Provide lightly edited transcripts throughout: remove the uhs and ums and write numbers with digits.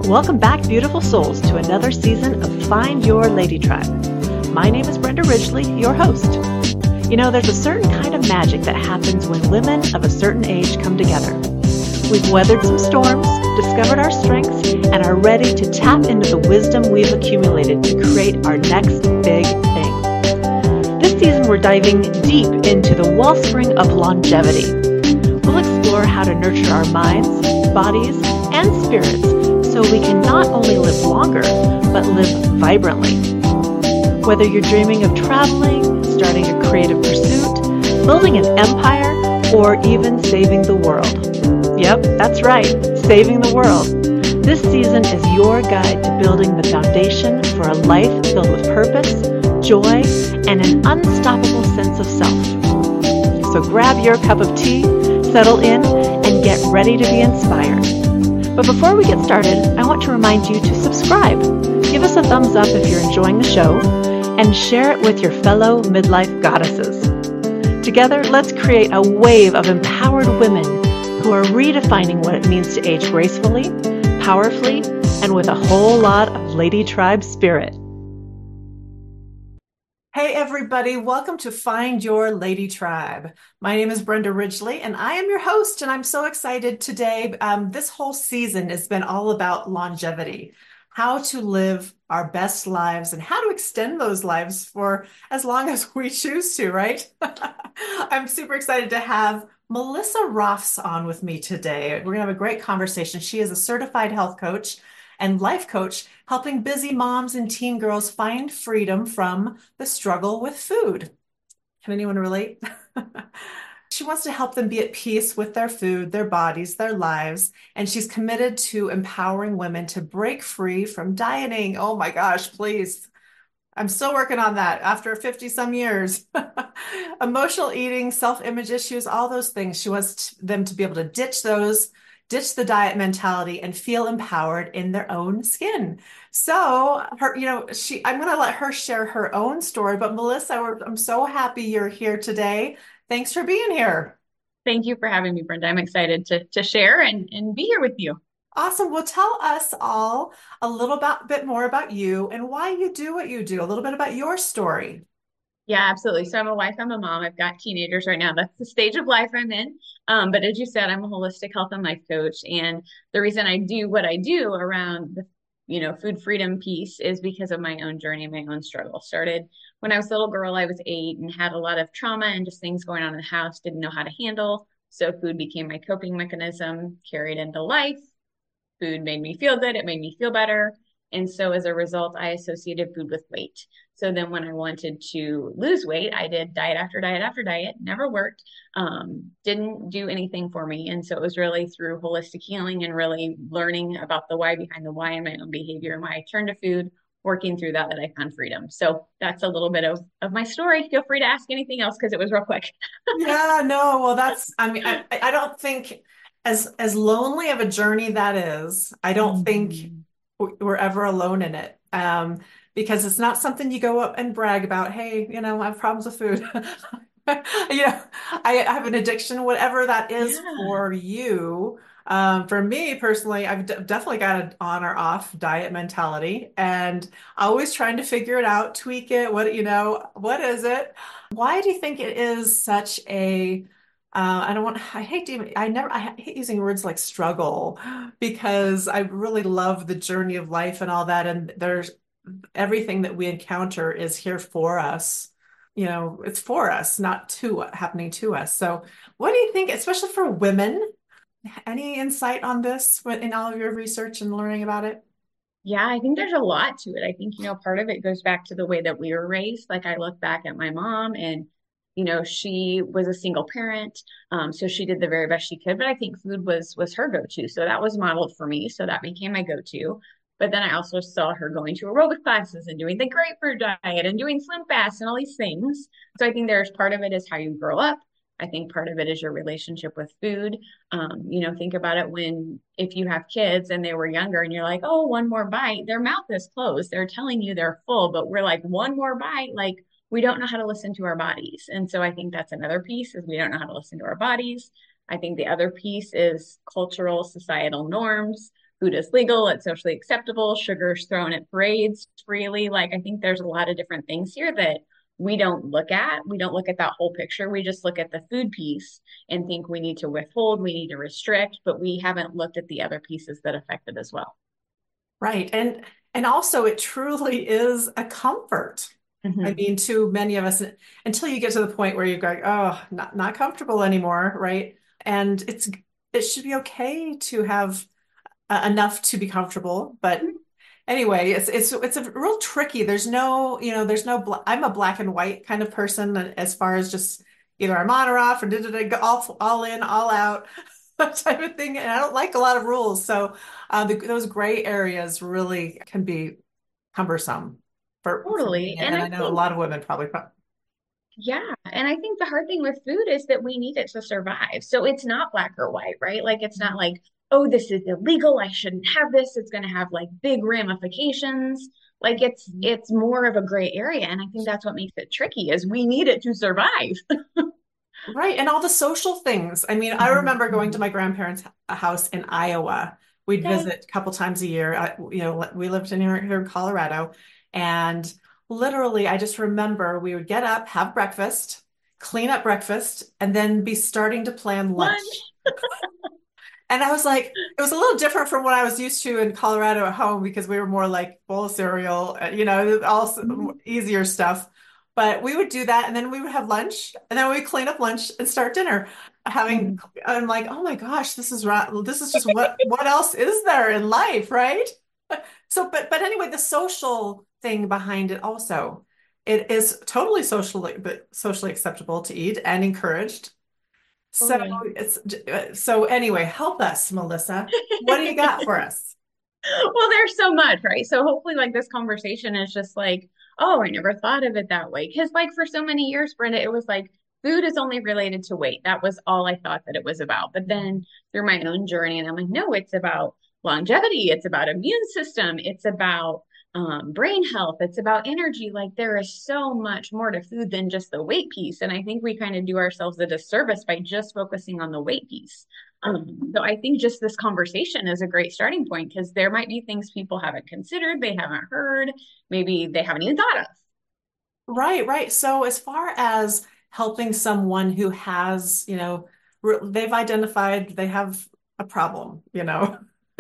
Welcome back, beautiful souls, to another season of Find Your Lady Tribe. My name is Brenda Ridgely, your host. You know, there's a certain kind of magic that happens when women of a certain age come together. We've weathered some storms, discovered our strengths, and are ready to tap into the wisdom we've accumulated to create our next big thing. This season, we're diving deep into the wellspring of longevity. We'll explore how to nurture our minds, bodies, and spirits so we can not only live longer, but live vibrantly. Whether you're dreaming of traveling, starting a creative pursuit, building an empire, or even saving the world. Yep, that's right, saving the world. This season is your guide to building the foundation for a life filled with purpose, joy, and an unstoppable sense of self. So grab your cup of tea, settle in, and get ready to be inspired. But before we get started, I want to remind you to subscribe. Give us a thumbs up if you're enjoying the show, and share it with your fellow midlife goddesses. Together, let's create a wave of empowered women who are redefining what it means to age gracefully, powerfully, and with a whole lot of Lady Tribe spirit. Hey everybody, welcome to Find Your Lady Tribe. My name is Brenda Ridgely and I am your host, and I'm so excited today. This whole season has been all about longevity, how to live our best lives and how to extend those lives for as long as we choose to, right? I'm super excited to have Melissa Roffs on with me today. We're gonna have a great conversation. She is a certified health coach and life coach, helping busy moms and teen girls find freedom from the struggle with food. Can anyone relate? She wants to help them be at peace with their food, their bodies, their lives, and she's committed to empowering women to break free from dieting. Oh my gosh, please. I'm still working on that after 50 some years. Emotional eating, self-image issues, all those things. She wants them to be able to ditch the diet mentality and feel empowered in their own skin. So I'm going to let her share her own story, but Melissa, I'm so happy you're here today. Thanks for being here. Thank you for having me, Brenda. I'm excited to share and be here with you. Awesome. Well, tell us all a little bit more about you and why you do what you do, a little bit about your story. Yeah, absolutely. So I'm a wife, I'm a mom. I've got teenagers right now. That's the stage of life I'm in. But as you said, I'm a holistic health and life coach. And the reason I do what I do around the, food freedom piece is because of my own journey, my own struggle. Started when I was a little girl, I was 8 and had a lot of trauma and just things going on in the house, didn't know how to handle. So food became my coping mechanism, carried into life. Food made me feel good. It made me feel better. And so as a result, I associated food with weight. So then when I wanted to lose weight, I did diet after diet after diet, never worked, didn't do anything for me. And so it was really through holistic healing and really learning about the why behind the why in my own behavior and why I turned to food, working through that I found freedom. So that's a little bit of my story. Feel free to ask anything else because it was real quick. Yeah, no, well, I don't think as lonely of a journey that is, I don't think Mhm. we're ever alone in it. Because it's not something you go up and brag about. Hey, I have problems with food. I have an addiction, whatever that is Yeah. for you. For me personally, I've definitely got an on or off diet mentality, and always trying to figure it out, tweak it. What is it? Why do you think it is such a I hate I hate using words like struggle because I really love the journey of life and all that. And there's everything that we encounter is here for us. It's for us, not happening to us. So what do you think, especially for women? Any insight on this in all of your research and learning about it? Yeah, I think there's a lot to it. I think, part of it goes back to the way that we were raised. Like I look back at my mom and, she was a single parent. So she did the very best she could, but I think food was her go-to. So that was modeled for me. So that became my go-to. But then I also saw her going to aerobic classes and doing the grapefruit diet and doing Slim Fast and all these things. So I think there's part of it is how you grow up. I think part of it is your relationship with food. Think about it if you have kids and they were younger and you're like, oh, one more bite, their mouth is closed. They're telling you they're full, but we're like, one more bite, like we don't know how to listen to our bodies. And so I think that's another piece is we don't know how to listen to our bodies. I think the other piece is cultural, societal norms. food is legal, it's socially acceptable, sugar's thrown at parades freely. Like, I think there's a lot of different things here that we don't look at. We don't look at that whole picture. We just look at the food piece and think we need to withhold, we need to restrict, but we haven't looked at the other pieces that affect it as well. Right. And also it truly is a comfort. I Mhm. mean, to many of us, until you get to the point where you're going, oh, not comfortable anymore, right? And it should be okay to have enough to be comfortable. But anyway, it's a real tricky. There's no, there's no I'm a black and white kind of person as far as just either I'm on or off or go all in, all out type of thing. And I don't like a lot of rules. So those gray areas really can be cumbersome for me. Totally. And And I I know a think lot of women probably. Yeah, and I think the hard thing with food is that we need it to survive. So it's not black or white, right? Like it's not like, oh, this is illegal, I shouldn't have this. It's going to have like big ramifications. Like it's more of a gray area, and I think that's what makes it tricky is we need it to survive. Right. And all the social things. I mean, I remember going to my grandparents' house in Iowa. We'd Okay. visit a couple times a year. We lived in here in Colorado. And literally, I just remember we would get up, have breakfast, clean up breakfast, and then be starting to plan lunch. Lunch. And I was like, it was a little different from what I was used to in Colorado at home because we were more like bowl of cereal, all easier stuff. But we would do that, and then we would have lunch, and then we would clean up lunch and start dinner. Having, Mhm. I'm like, oh my gosh, this is right. This is just what else is there in life, right? So, but anyway, the social thing behind it also, it is totally socially acceptable to eat and encouraged. So Totally. so anyway, help us, Melissa. What do you got for us? Well, there's so much, right? So hopefully, like this conversation is just like, oh, I never thought of it that way. Because, like, for so many years, Brenda, it was like food is only related to weight. That was all I thought that it was about. But then through my own journey, and I'm like, no, it's about longevity. It's about immune system. It's about brain health. It's about energy. Like, there is so much more to food than just the weight piece. And I think we kind of do ourselves a disservice by just focusing on the weight piece. So I think just this conversation is a great starting point because there might be things people haven't considered, they haven't heard, maybe they haven't even thought of. Right, right. So as far as helping someone who has, they've identified they have a problem.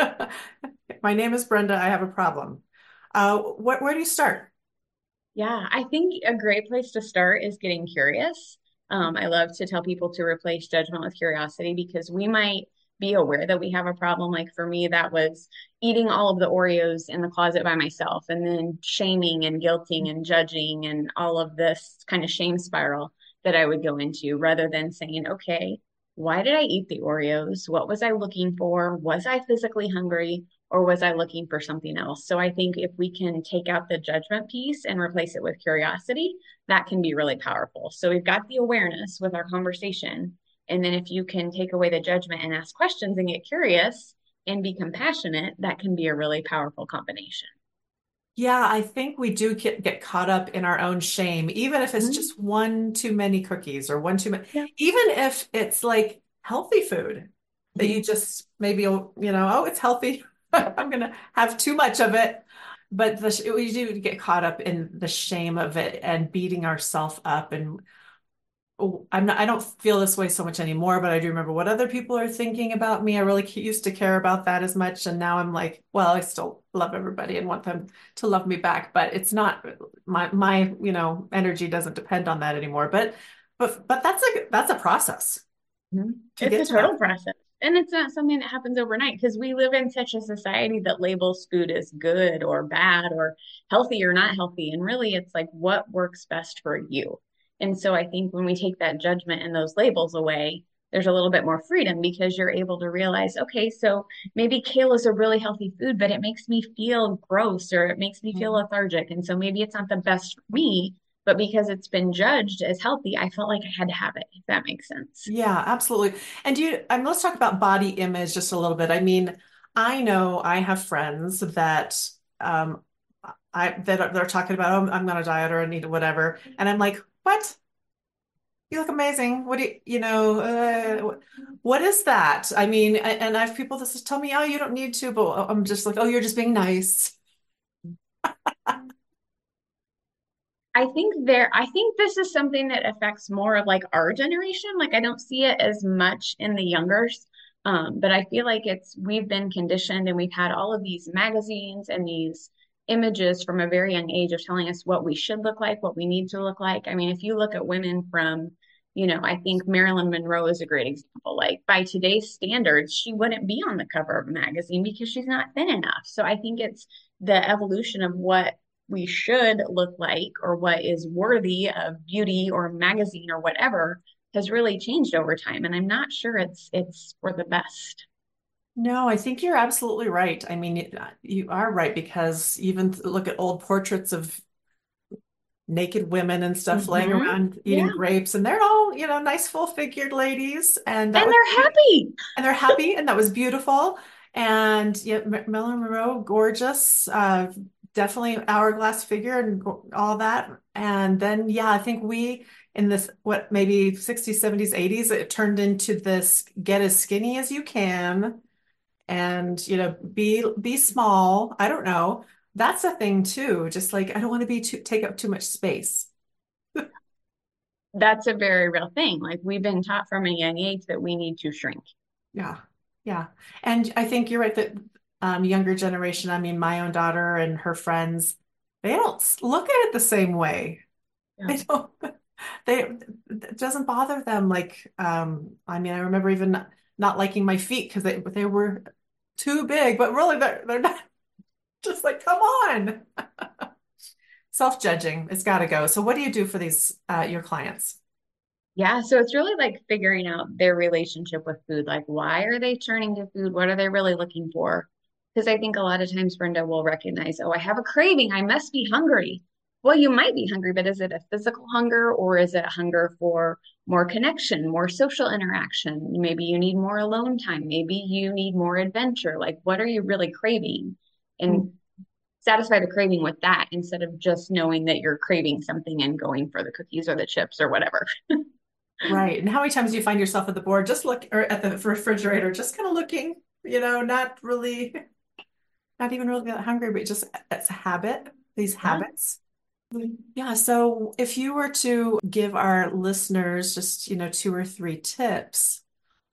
My name is Brenda. I have a problem. Where do you start? Yeah, I think a great place to start is getting curious. I love to tell people to replace judgment with curiosity because we might be aware that we have a problem. Like for me, that was eating all of the Oreos in the closet by myself and then shaming and guilting and judging and all of this kind of shame spiral that I would go into rather than saying, okay, why did I eat the Oreos? What was I looking for? Was I physically hungry? Or was I looking for something else? So I think if we can take out the judgment piece and replace it with curiosity, that can be really powerful. So we've got the awareness with our conversation. And then if you can take away the judgment and ask questions and get curious and be compassionate, that can be a really powerful combination. Yeah, I think we do get caught up in our own shame, even if it's Mhm. just one too many cookies or one too many, Yeah. even if it's like healthy food that you Mhm. just maybe, oh, it's healthy. I'm gonna have too much of it. But we do get caught up in the shame of it and beating ourselves up. And I don't feel this way so much anymore, but I do remember what other people are thinking about me. I really used to care about that as much. And now I'm like, well, I still love everybody and want them to love me back, but it's not my, energy doesn't depend on that anymore. But that's a process Mhm. to It's get a to that. total process. And it's not something that happens overnight because we live in such a society that labels food as good or bad or healthy or not healthy. And really, it's like what works best for you. And so I think when we take that judgment and those labels away, there's a little bit more freedom because you're able to realize, okay, so maybe kale is a really healthy food, but it makes me feel gross or it makes me feel Mhm. lethargic. And so maybe it's not the best for me, but because it's been judged as healthy, I felt like I had to have it, if that makes sense. Yeah, absolutely. And let's talk about body image just a little bit. I mean, I know I have friends that they're talking about, oh, I'm going to diet or I need whatever. And I'm like, what? you look amazing. What do what is that? I mean, and I have people that just tell me, oh, you don't need to, but I'm just like, oh, you're just being nice. I think this is something that affects more of like our generation. Like I don't see it as much in the youngers. But I feel like we've been conditioned and we've had all of these magazines and these images from a very young age of telling us what we should look like, what we need to look like. I mean, if you look at women from, I think Marilyn Monroe is a great example. Like by today's standards, she wouldn't be on the cover of a magazine because she's not thin enough. So I think it's the evolution of what we should look like or what is worthy of beauty or magazine or whatever has really changed over time. And I'm not sure it's for the best. No, I think you're absolutely right. I mean, you are right because even look at old portraits of naked women and stuff laying Hmm. around eating Yeah. grapes, and they're all, nice full-figured ladies, and that And was they're happy. and they're happy, and that was beautiful. And yeah, Marilyn Monroe, gorgeous, definitely hourglass figure and all that. And then, yeah, I think we in this what maybe 60s, 70s, 80s, it turned into this get as skinny as you can, and be small. I don't know. That's a thing too. Just like I don't want to be too take up too much space. That's a very real thing. Like we've been taught from a young age that we need to shrink. Yeah. Yeah. And I think you're right that younger generation, I mean, my own daughter and her friends, they don't look at it the same way. Yeah. They don't, it doesn't bother them. Like, I mean, I remember even not liking my feet because they were too big, but really they're not just like, come on. Self-judging, it's got to go. So what do you do for these, your clients? Yeah, so it's really like figuring out their relationship with food. Like, why are they turning to food? What are they really looking for? Because I think a lot of times Brenda will recognize, oh, I have a craving. I must be hungry. Well, you might be hungry, but is it a physical hunger or is it hunger for more connection, more social interaction? Maybe you need more alone time. Maybe you need more adventure. Like, what are you really craving? And satisfy the craving with that instead of just knowing that you're craving something and going for the cookies or the chips or whatever. Right. And how many times do you find yourself at the board, just look, or at the refrigerator, just kind of looking, not really, not even really that hungry, but just it's a habit, these Yeah. habits. Yeah. So if you were to give our listeners just, two or three tips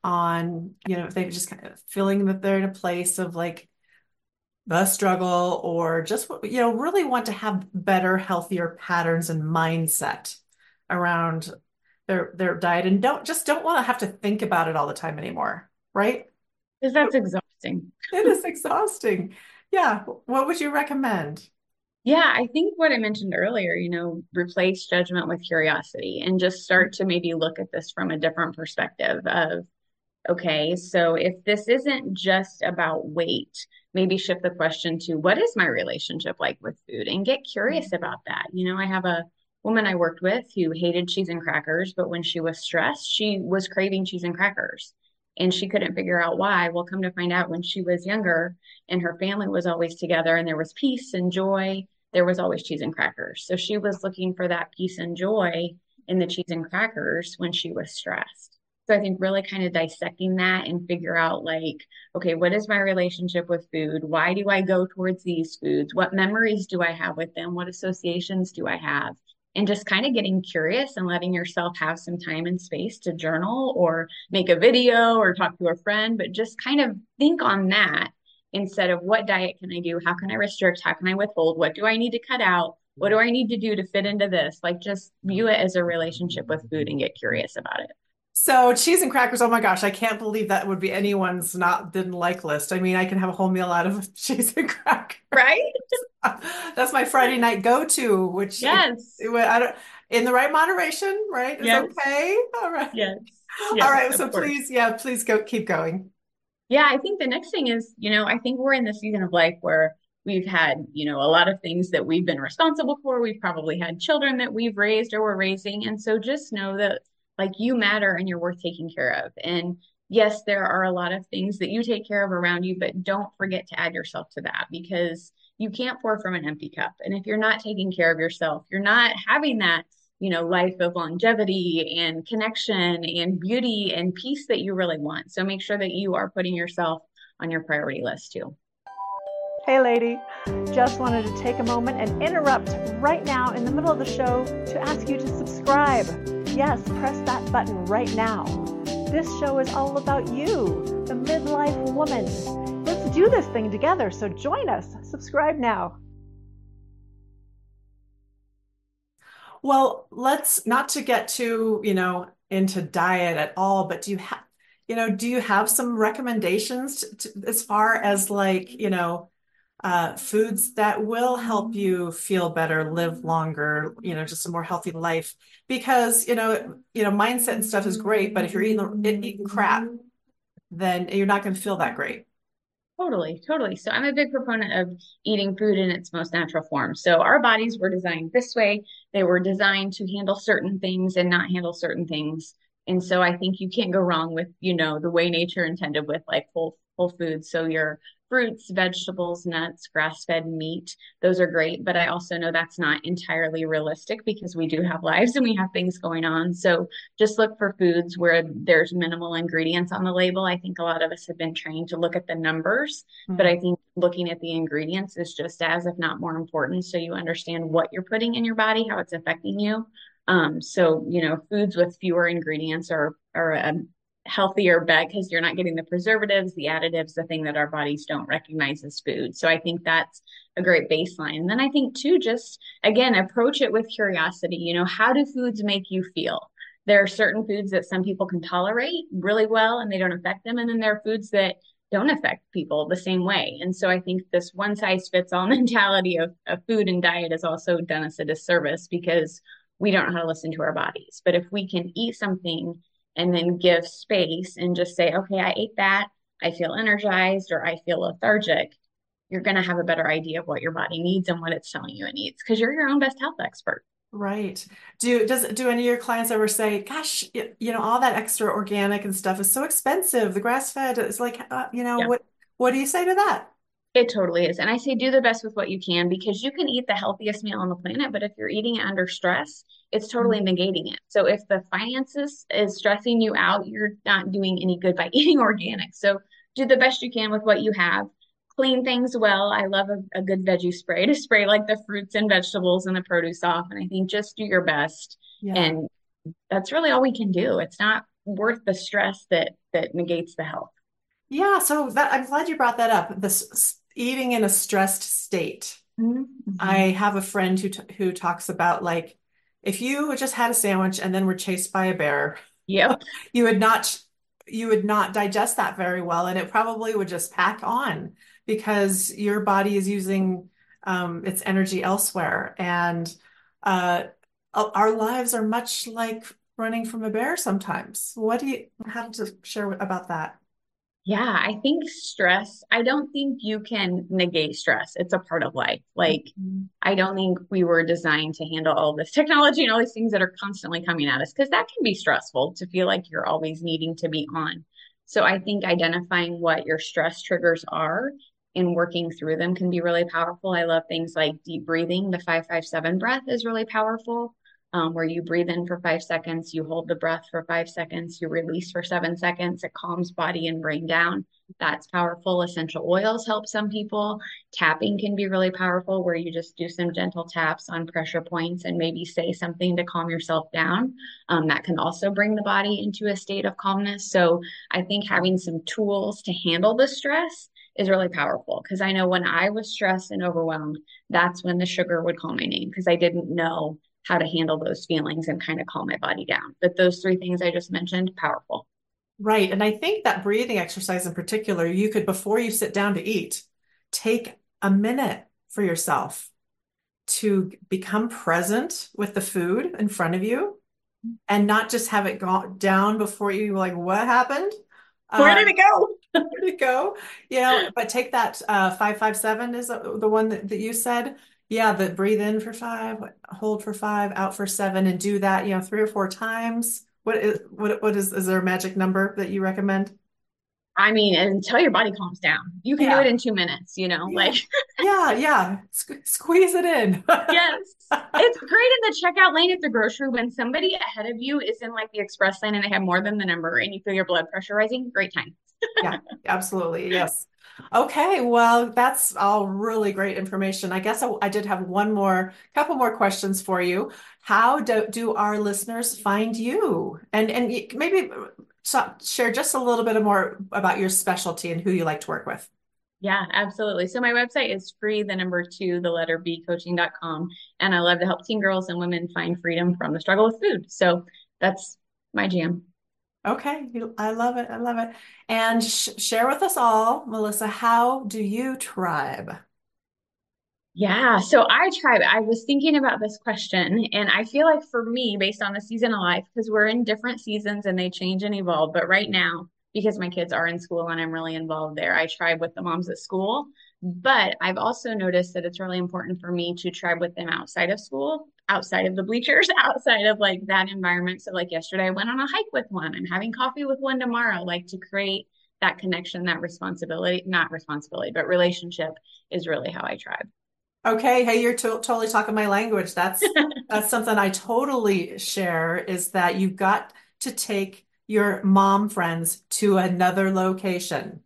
on, if they just kind of feeling that they're in a place of like the struggle or just, really want to have better, healthier patterns and mindset around their diet and don't want to have to think about it all the time anymore, right? Because that's exhausting. It is exhausting. Yeah. What would you recommend? Yeah, I think what I mentioned earlier, replace judgment with curiosity and just start to maybe look at this from a different perspective of, okay, so if this isn't just about weight, maybe shift the question to what is my relationship like with food and get curious about that. I have a woman I worked with who hated cheese and crackers, but when she was stressed, she was craving cheese and crackers and she couldn't figure out why. Well, come to find out when she was younger and her family was always together and there was peace and joy, there was always cheese and crackers. So she was looking for that peace and joy in the cheese and crackers when she was stressed. So I think really kind of dissecting that and figure out like, okay, what is my relationship with food? Why do I go towards these foods? What memories do I have with them? What associations do I have? And just kind of getting curious and letting yourself have some time and space to journal or make a video or talk to a friend, but just kind of think on that instead of what diet can I do? How can I restrict? How can I withhold? What do I need to cut out? What do I need to do to fit into this? Like just view it as a relationship with food and get curious about it. So cheese and crackers, oh my gosh, I can't believe that would be anyone's not didn't like list. I mean, I can have a whole meal out of cheese and crackers. Right? That's my Friday night go-to, which Yes. I don't in the right moderation, right? Is Yes. okay. All right. Yes. All Yes, right. of So course. please, yeah, please go keep going. Yeah, I think the next thing is, I think we're in the season of life where we've had, a lot of things that we've been responsible for. We've probably had children that we've raised or we're raising. And so just know that like you matter and you're worth taking care of. And yes, there are a lot of things that you take care of around you, but don't forget to add yourself to that because you can't pour from an empty cup. And if you're not taking care of yourself, you're not having that life of longevity and connection and beauty and peace that you really want. So make sure that you are putting yourself on your priority list too. Hey, lady. Just wanted to take a moment and interrupt right now in the middle of the show to ask you to subscribe. Yes, press that button right now. This show is all about you, the midlife woman. Let's do this thing together, so join us. Subscribe now. Well, let's not to get too, into diet at all, but do you have some recommendations as far as like, foods that will help you feel better, live longer, just a more healthy life? Because, mindset and stuff is great, but if you're eating crap, then you're not going to feel that great. Totally, totally. So I'm a big proponent of eating food in its most natural form. So our bodies were designed this way. They were designed to handle certain things and not handle certain things. And so I think you can't go wrong with, the way nature intended with like whole foods. So your fruits, vegetables, nuts, grass-fed meat, those are great. But I also know that's not entirely realistic because we do have lives and we have things going on. So just look for foods where there's minimal ingredients on the label. I think a lot of us have been trained to look at the numbers, but I think looking at the ingredients is just as, if not more important, so you understand what you're putting in your body, how it's affecting you. Foods with fewer ingredients are a healthier bet because you're not getting the preservatives, the additives, the thing that our bodies don't recognize as food. So I think that's a great baseline. And then I think too, just again, approach it with curiosity. How do foods make you feel? There are certain foods that some people can tolerate really well and they don't affect them. And then there are foods that don't affect people the same way. And so I think this one size fits all mentality of food and diet has also done us a disservice because we don't know how to listen to our bodies. But if we can eat something and then give space and just say, okay, I ate that, I feel energized or I feel lethargic, you're going to have a better idea of what your body needs and what it's telling you it needs because you're your own best health expert. Right. Do any of your clients ever say, gosh, all that extra organic and stuff is so expensive. The grass fed is like, Yeah. what do you say to that? It totally is. And I say do the best with what you can because you can eat the healthiest meal on the planet, but if you're eating it under stress, it's totally negating it. So if the finances is stressing you out, you're not doing any good by eating organic. So do the best you can with what you have. Clean things well. I love a good veggie spray to spray like the fruits and vegetables and the produce off. And I think just do your best. Yeah. And that's really all we can do. It's not worth the stress that negates the health. Yeah. So I'm glad you brought that up. This eating in a stressed state. I have a friend who talks about like, if you just had a sandwich and then were chased by a bear, Yep. you would not digest that very well, and it probably would just pack on because your body is using its energy elsewhere. And our lives are much like running from a bear sometimes. What do you have to share about that? Yeah, I think stress, I don't think you can negate stress. It's a part of life. Like, Mhm. I don't think we were designed to handle all this technology and all these things that are constantly coming at us because that can be stressful to feel like you're always needing to be on. So I think identifying what your stress triggers are and working through them can be really powerful. I love things like deep breathing. The 557 breath is really powerful. Where you breathe in for 5 seconds, you hold the breath for 5 seconds, you release for 7 seconds. It calms body and brain down. That's powerful. Essential oils help some people. Tapping can be really powerful, where you just do some gentle taps on pressure points and maybe say something to calm yourself down. That can also bring the body into a state of calmness. So I think having some tools to handle the stress is really powerful because I know when I was stressed and overwhelmed, that's when the sugar would call my name because I didn't know how to handle those feelings and kind of calm my body down. But those three things I just mentioned, powerful. Right. And I think that breathing exercise in particular, you could, before you sit down to eat, take a minute for yourself to become present with the food in front of you and not just have it go down before you like, what happened? Where did it go? Where did it go? But take that 557 is the one that you said. Yeah, the breathe in for 5, hold for 5, out for 7, and do that, 3 or 4 times. What is there a magic number that you recommend? I mean, until your body calms down. You can do it Yeah. in 2 minutes, Yeah. like, Yeah. Yeah. Squeeze it in. yes. It's great in the checkout lane at the grocery when somebody ahead of you is in like the express lane and they have more than the number and you feel your blood pressure rising. Great time. Yeah, absolutely. Yes. Okay, well, that's all really great information. I guess I did have couple more questions for you. How do our listeners find you? And maybe share just a little bit more about your specialty and who you like to work with. Yeah, absolutely. So my website is free, the number two, the letter B, coaching.com. And I love to help teen girls and women find freedom from the struggle with food. So that's my jam. Okay, I love it. I love it. And share with us all, Melissa, how do you tribe? Yeah, so I was thinking about this question, and I feel like for me, based on the season of life, because we're in different seasons and they change and evolve, but right now, because my kids are in school and I'm really involved there, I tribe with the moms at school. But I've also noticed that it's really important for me to tribe with them outside of school, outside of the bleachers, outside of like that environment. So, like yesterday, I went on a hike with one. I'm having coffee with one tomorrow, like to create that connection, that responsibility, not responsibility, but relationship is really how I tribe. Okay, hey, you're totally talking my language. That's something I totally share is that you've got to take your mom friends to another location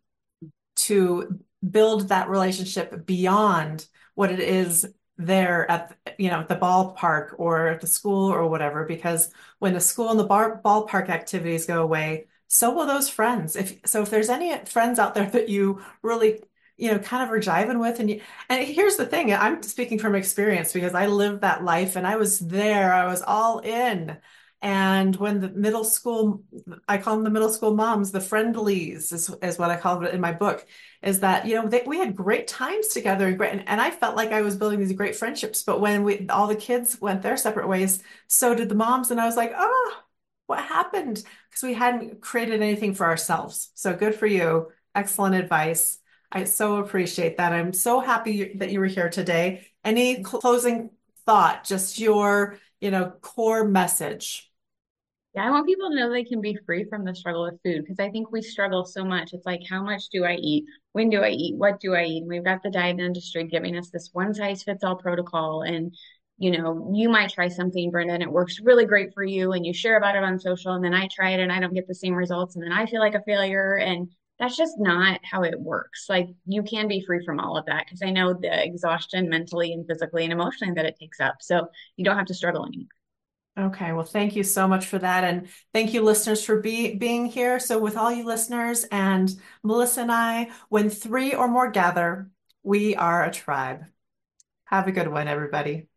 to build that relationship beyond what it is there at the ballpark or at the school or whatever. Because when the school and the ballpark activities go away, so will those friends. If there's any friends out there that you really kind of are jiving with, and here's the thing, I'm speaking from experience because I lived that life and I was there, I was all in. And when the middle school, I call them the middle school moms, the friendlies is what I call it in my book, is that, we had great times together and I felt like I was building these great friendships. But when all the kids went their separate ways, so did the moms. And I was like, oh, what happened? Because we hadn't created anything for ourselves. So good for you. Excellent advice. I so appreciate that. I'm so happy that you were here today. Any closing thought, just your, core message? Yeah, I want people to know they can be free from the struggle with food because I think we struggle so much. It's like, how much do I eat? When do I eat? What do I eat? And we've got the diet industry giving us this one size fits all protocol. And, you might try something, Brenda, and it works really great for you. And you share about it on social. And then I try it and I don't get the same results. And then I feel like a failure. And that's just not how it works. Like, you can be free from all of that because I know the exhaustion mentally and physically and emotionally that it takes up. So you don't have to struggle anymore. Okay, well, thank you so much for that. And thank you, listeners, for being here. So, with all you listeners and Melissa and I, when three or more gather, we are a tribe. Have a good one, everybody.